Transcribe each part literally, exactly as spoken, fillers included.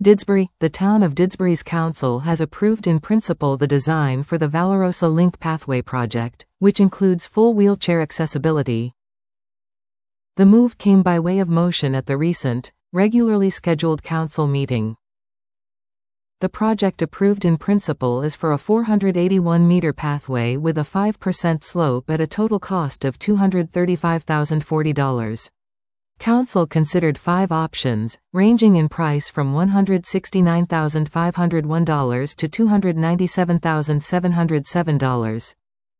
Didsbury. The town of Didsbury's council has approved in principle the design for the Valorosa Link Pathway project, which includes full wheelchair accessibility. The move came by way of motion at the recent, regularly scheduled council meeting. The project approved in principle is for a four hundred eighty-one meter pathway with a five percent slope at a total cost of two hundred thirty-five thousand forty dollars. Council considered five options, ranging in price from one hundred sixty-nine thousand five hundred one dollars to two hundred ninety-seven thousand seven hundred seven dollars.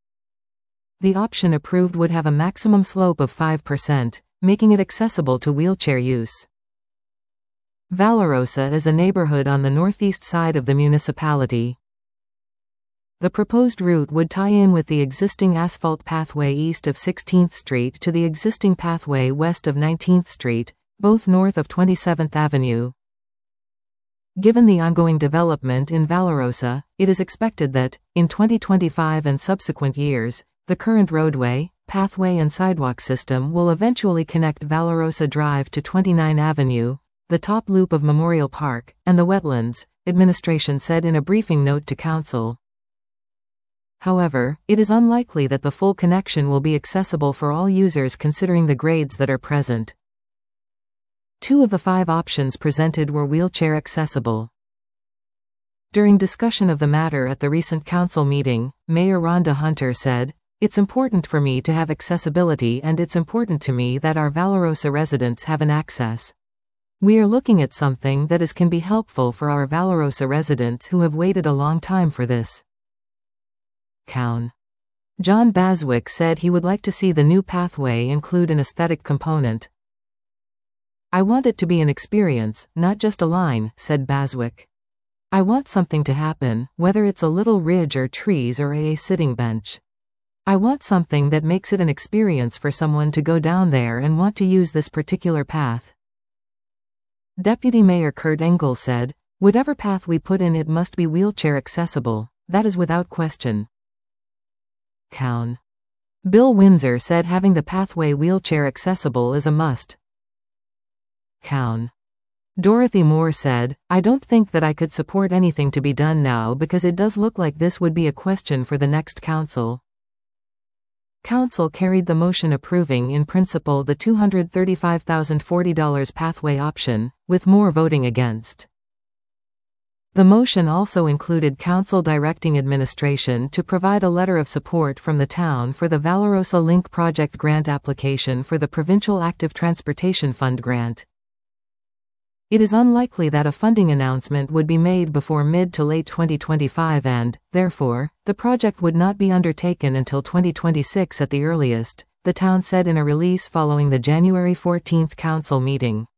The option approved would have a maximum slope of five percent, making it accessible to wheelchair use. Valorosa is a neighborhood on the northeast side of the municipality. The proposed route would tie in with the existing asphalt pathway east of sixteenth Street to the existing pathway west of nineteenth Street, both north of twenty-seventh Avenue. Given the ongoing development in Valorosa, it is expected that, in twenty twenty-five and subsequent years, the current roadway, pathway and sidewalk system will eventually connect Valorosa Drive to twenty-ninth Avenue, the top loop of Memorial Park, and the wetlands, administration said in a briefing note to council. However, it is unlikely that the full connection will be accessible for all users considering the grades that are present. Two of the five options presented were wheelchair accessible. During discussion of the matter at the recent council meeting, Mayor Rhonda Hunter said, "It's important for me to have accessibility and it's important to me that our Valorosa residents have an access. We are looking at something that is can be helpful for our Valorosa residents who have waited a long time for this." Cown. John Baswick said he would like to see the new pathway include an aesthetic component. "I want it to be an experience, not just a line," said Baswick. "I want something to happen, whether it's a little ridge or trees or a sitting bench. I want something that makes it an experience for someone to go down there and want to use this particular path." Deputy Mayor Kurt Engel said, "Whatever path we put in, it must be wheelchair accessible, that is without question." Cown. Bill Windsor said having the pathway wheelchair accessible is a must. Cown. Dorothy Moore said, "I don't think that I could support anything to be done now because it does look like this would be a question for the next council." Council carried the motion approving in principle the two hundred thirty-five thousand forty dollars pathway option, with Moore voting against. The motion also included council directing administration to provide a letter of support from the town for the Valorosa Link project grant application for the Provincial Active Transportation Fund grant. It is unlikely that a funding announcement would be made before mid to late twenty twenty-five and, therefore, the project would not be undertaken until twenty twenty-six at the earliest, the town said in a release following the January fourteenth council meeting.